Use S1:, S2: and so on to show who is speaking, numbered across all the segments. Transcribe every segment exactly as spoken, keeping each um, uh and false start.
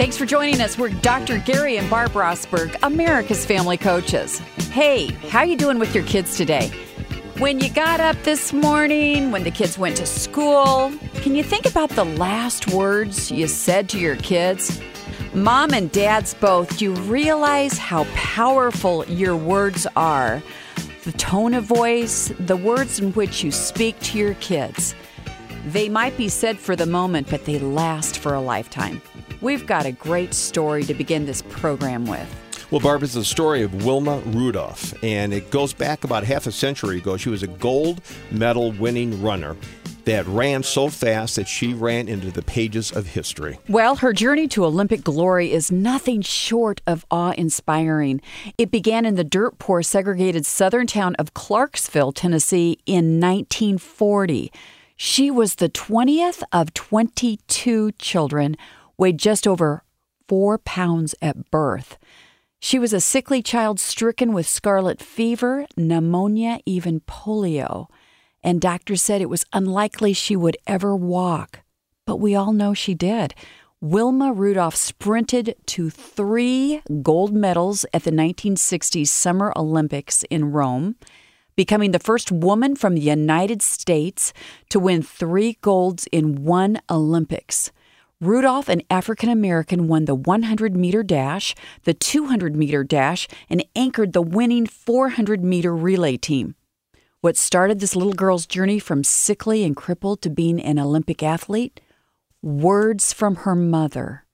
S1: Thanks for joining us. We're Doctor Gary and Barb Rosberg, America's Family Coaches. Hey, how you doing with your kids today? When you got up this morning, when the kids went to school, can you think about the last words you said to your kids? Mom and dads both, do you realize how powerful your words are? The tone of voice, the words in which you speak to your kids. They might be said for the moment, but they last for a lifetime. We've got a great story to begin this program with.
S2: Well, Barb, it's the story of Wilma Rudolph, and it goes back about half a century ago. She was a gold medal winning runner that ran so fast that she ran into the pages of history.
S1: Well, her journey to Olympic glory is nothing short of awe-inspiring. It began in the dirt-poor, segregated southern town of Clarksville, Tennessee in nineteen forty. She was the twentieth of twenty-two children, weighed just over four pounds at birth. She was a sickly child stricken with scarlet fever, pneumonia, even polio. And doctors said it was unlikely she would ever walk. But we all know she did. Wilma Rudolph sprinted to three gold medals at the nineteen sixty Summer Olympics in Rome, becoming the first woman from the United States to win three golds in one Olympics. Rudolph, an African-American, won the hundred-meter dash, the two hundred-meter dash, and anchored the winning four hundred-meter relay team. What started this little girl's journey from sickly and crippled to being an Olympic athlete? Words from her mother.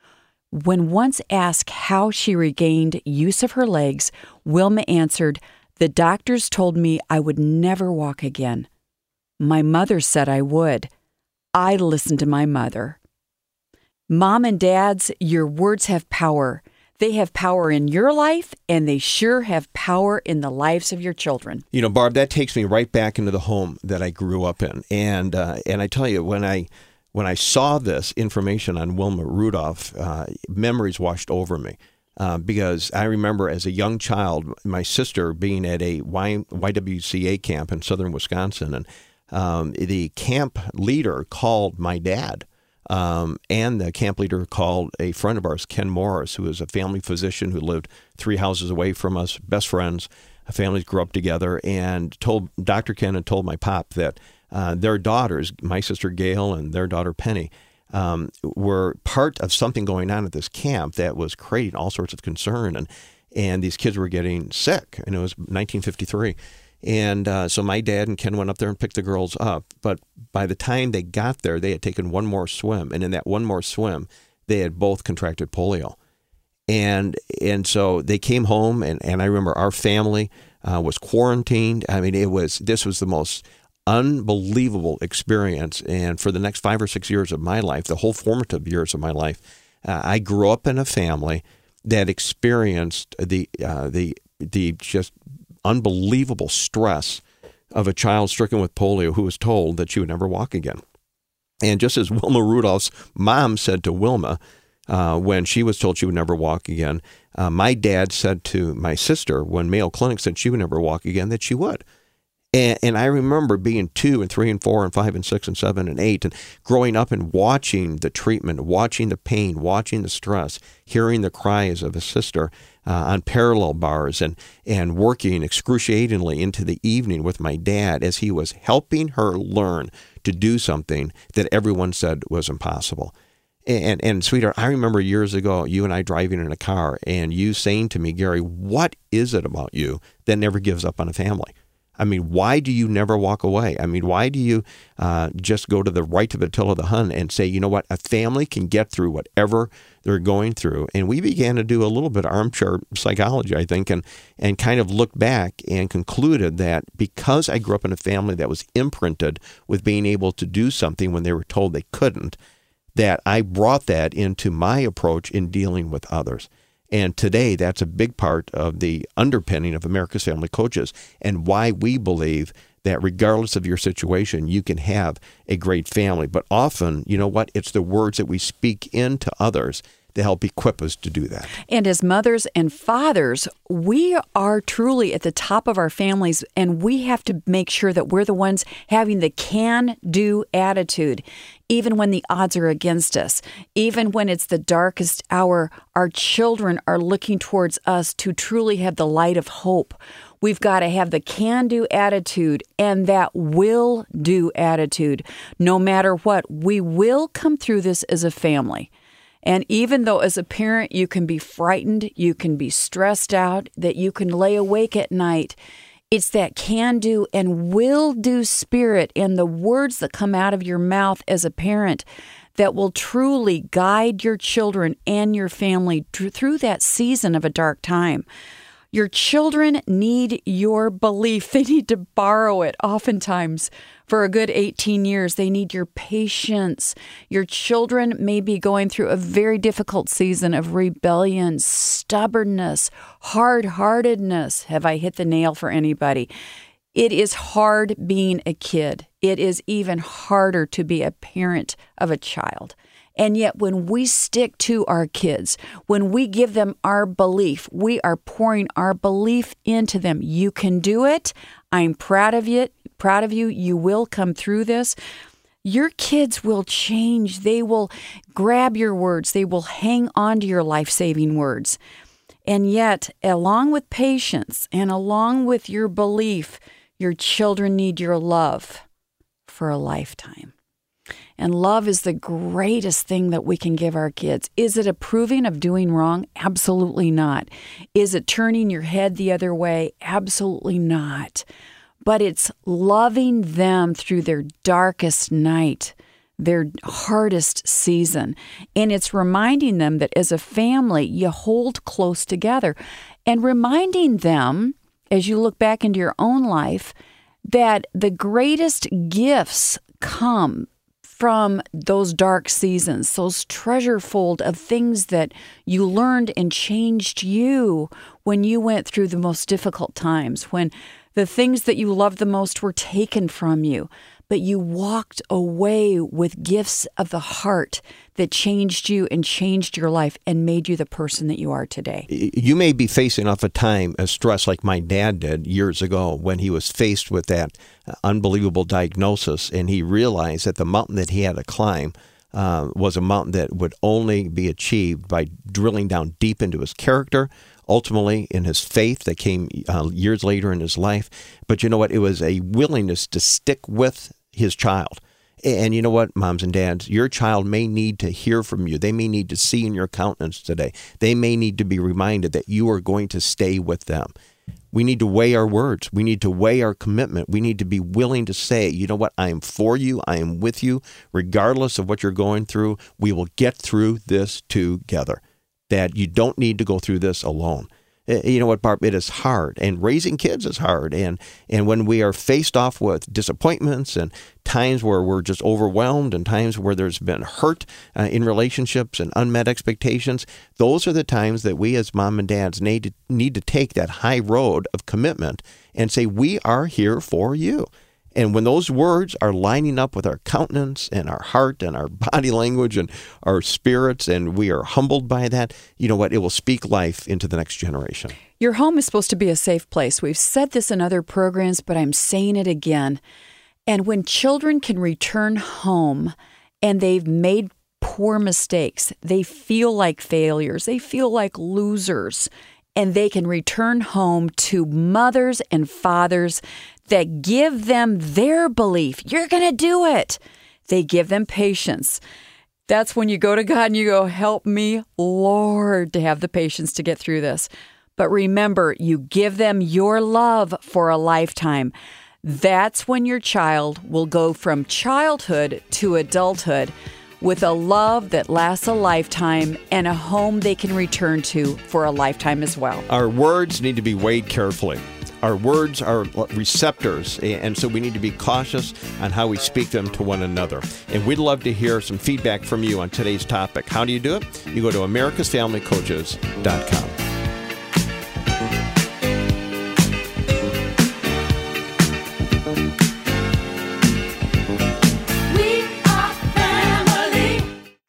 S1: When once asked how she regained use of her legs, Wilma answered, "The doctors told me I would never walk again. My mother said I would. I listened to my mother." Mom and dads, your words have power. They have power in your life, and they sure have power in the lives of your children.
S2: You know, Barb, that takes me right back into the home that I grew up in. And uh, and I tell you, when I when I saw this information on Wilma Rudolph, uh, memories washed over me. Uh, because I remember as a young child, my sister being at a y- YWCA camp in southern Wisconsin, and um, the camp leader called my dad. Um, and the camp leader called a friend of ours, Ken Morris, who was a family physician who lived three houses away from us, best friends. Families grew up together, and told Doctor Ken and told my pop that uh, their daughters, my sister Gail and their daughter Penny, um, were part of something going on at this camp that was creating all sorts of concern, and and these kids were getting sick, and it was nineteen fifty-three. And uh, so my dad and Ken went up there and picked the girls up. But by the time they got there, they had taken one more swim. And in that one more swim, they had both contracted polio. And and so they came home, and, and I remember our family uh, was quarantined. I mean, it was this was the most unbelievable experience. And for the next five or six years of my life, the whole formative years of my life, uh, I grew up in a family that experienced the uh, the the just unbelievable stress of a child stricken with polio who was told that she would never walk again. And just as Wilma Rudolph's mom said to Wilma uh, when she was told she would never walk again, uh, my dad said to my sister when Mayo Clinic said she would never walk again that she would. And, and I remember being two and three and four and five and six and seven and eight and growing up and watching the treatment, watching the pain, watching the stress, hearing the cries of a sister uh, on parallel bars, and, and working excruciatingly into the evening with my dad as he was helping her learn to do something that everyone said was impossible. And, and sweetheart, I remember years ago, you and I driving in a car and you saying to me, "Gary, what is it about you that never gives up on a family? I mean, why do you never walk away? I mean, why do you uh, just go to the right of Attila the Hun and say, you know what, a family can get through whatever they're going through?" And we began to do a little bit of armchair psychology, I think, and, and kind of looked back and concluded that because I grew up in a family that was imprinted with being able to do something when they were told they couldn't, that I brought that into my approach in dealing with others. And today, that's a big part of the underpinning of America's Family Coaches and why we believe that regardless of your situation, you can have a great family. But often, you know what? It's the words that we speak into others to help equip us to do that.
S1: And as mothers and fathers, we are truly at the top of our families, and we have to make sure that we're the ones having the can-do attitude, even when the odds are against us, even when it's the darkest hour. Our children are looking towards us to truly have the light of hope. We've got to have the can-do attitude and that will-do attitude. No matter what, we will come through this as a family. And even though as a parent you can be frightened, you can be stressed out, that you can lay awake at night, it's that can-do and will-do spirit and the words that come out of your mouth as a parent that will truly guide your children and your family through that season of a dark time. Your children need your belief. They need to borrow it oftentimes for a good eighteen years. They need your patience. Your children may be going through a very difficult season of rebellion, stubbornness, hard-heartedness. Have I hit the nail for anybody? It is hard being a kid. It is even harder to be a parent of a child. And yet when we stick to our kids, when we give them our belief, we are pouring our belief into them. You can do it. I'm proud of you. Proud of you. You will come through this. Your kids will change. They will grab your words. They will hang on to your life-saving words. And yet, along with patience and along with your belief, your children need your love for a lifetime. And love is the greatest thing that we can give our kids. Is it approving of doing wrong? Absolutely not. Is it turning your head the other way? Absolutely not. But it's loving them through their darkest night, their hardest season. And it's reminding them that as a family, you hold close together. And reminding them, as you look back into your own life, that the greatest gifts come from those dark seasons, those treasure fold of things that you learned and changed you when you went through the most difficult times, when the things that you loved the most were taken from you, but you walked away with gifts of the heart that changed you and changed your life and made you the person that you are today.
S2: You may be facing off a time of stress like my dad did years ago when he was faced with that unbelievable diagnosis, and he realized that the mountain that he had to climb uh, was a mountain that would only be achieved by drilling down deep into his character, ultimately in his faith that came uh, years later in his life. But you know what? It was a willingness to stick with his child. And you know what, moms and dads, your child may need to hear from you. They may need to see in your countenance today. They may need to be reminded that you are going to stay with them. We need to weigh our words. We need to weigh our commitment. We need to be willing to say, you know what, I am for you. I am with you. Regardless of what you're going through, we will get through this together. That you don't need to go through this alone. You know what, Barb, it is hard, and raising kids is hard. And, and when we are faced off with disappointments and times where we're just overwhelmed and times where there's been hurt uh, in relationships and unmet expectations, those are the times that we as mom and dads need to, need to take that high road of commitment and say, we are here for you. And when those words are lining up with our countenance and our heart and our body language and our spirits, and we are humbled by that, you know what? It will speak life into the next generation.
S1: Your home is supposed to be a safe place. We've said this in other programs, but I'm saying it again. And when children can return home and they've made poor mistakes, they feel like failures, they feel like losers, and they can return home to mothers and fathers that give them their belief. You're going to do it. They give them patience. That's when you go to God and you go, help me, Lord, to have the patience to get through this. But remember, you give them your love for a lifetime. That's when your child will go from childhood to adulthood with a love that lasts a lifetime and a home they can return to for a lifetime as well.
S2: Our words need to be weighed carefully. Our words are receptors, and so we need to be cautious on how we speak them to one another. And we'd love to hear some feedback from you on today's topic. How do you do it? You go to americas family coaches dot com.